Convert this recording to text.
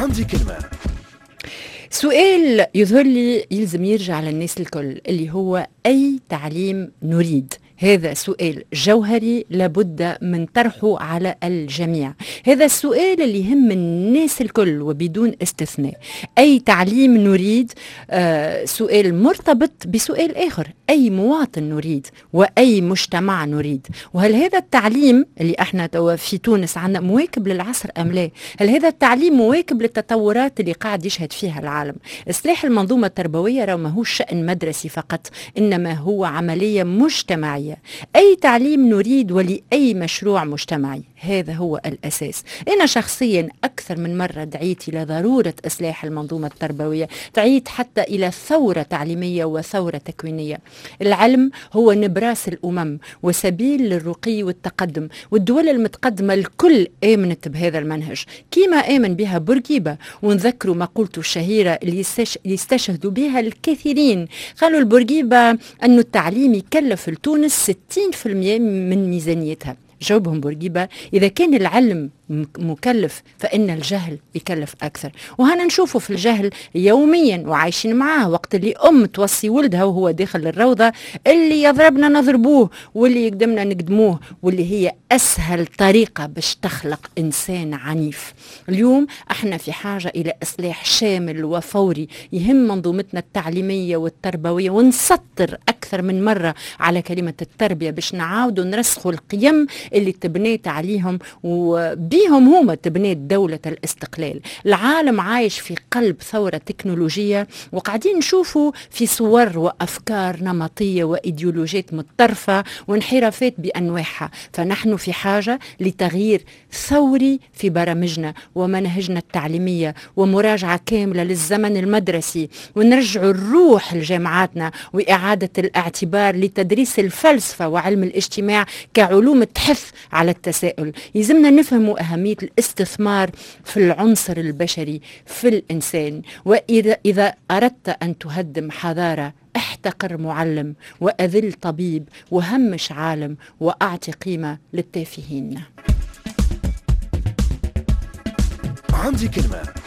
عندي كلمة. سؤال يظهر لي يلزم يرجع للناس الكل، اللي هو أي تعليم نريد؟ هذا سؤال جوهري لابد من طرحه على الجميع. هذا السؤال اللي يهم الناس الكل وبدون استثناء. أي تعليم نريد؟ سؤال مرتبط بسؤال آخر، أي مواطن نريد وأي مجتمع نريد؟ وهل هذا التعليم اللي احنا توا في تونس عندنا مواكب للعصر أم لا؟ هل هذا التعليم مواكب للتطورات اللي قاعد يشهد فيها العالم؟ إصلاح المنظومة التربوية راه ماهوش شأن مدرسي فقط، إنما هو عملية مجتمعية. أي تعليم نريد ولأي مشروع مجتمعي، هذا هو الأساس. أنا شخصيا أكثر من مرة دعيت إلى ضرورة إصلاح المنظومة التربوية، دعيت حتى إلى ثورة تعليمية وثورة تكوينية. العلم هو نبراس الأمم وسبيل للرقي والتقدم، والدول المتقدمة الكل آمنت بهذا المنهج كما آمن بها بورقيبة. ونذكروا مقولته الشهيرة اللي يستشهدوا بها الكثيرين، قالوا البورقيبة أن التعليم يكلف لتونس 60% من ميزانيتها. جاوبهم بورقيبة: إذا كان العلم مكلف فإن الجهل يكلف أكثر. وهنا نشوفه في الجهل يوميا وعايشين معاه، وقت اللي أم توصي ولدها وهو داخل الروضة اللي يضربنا نضربوه واللي يقدمنا نقدموه، واللي هي أسهل طريقة باش تخلق إنسان عنيف. اليوم احنا في حاجة إلى إصلاح شامل وفوري يهم منظومتنا التعليمية والتربوية، ونسطر أكثر من مرة على كلمة التربية باش نعاودوا نرسخوا القيم اللي تبنيت عليهم وبيهم هما تبنيت دولة الاستقلال. العالم عايش في قلب ثورة تكنولوجية، وقاعدين نشوفوا في صور وأفكار نمطية وإيديولوجيات متطرفة وانحرافات بأنواعها. فنحن في حاجة لتغيير ثوري في برامجنا ومناهجنا التعليمية، ومراجعة كاملة للزمن المدرسي، ونرجع الروح لجامعاتنا، وإعادة الاعتبار لتدريس الفلسفة وعلم الاجتماع كعلوم تحث على التساؤل. يلزمنا نفهموا أهمية الاستثمار في العنصر البشري في الإنسان. وإذا أردت أن تهدم حضارة، احتقر معلم وأذل طبيب وهمش عالم وأعطي قيمة للتافهين. عندي كلمة.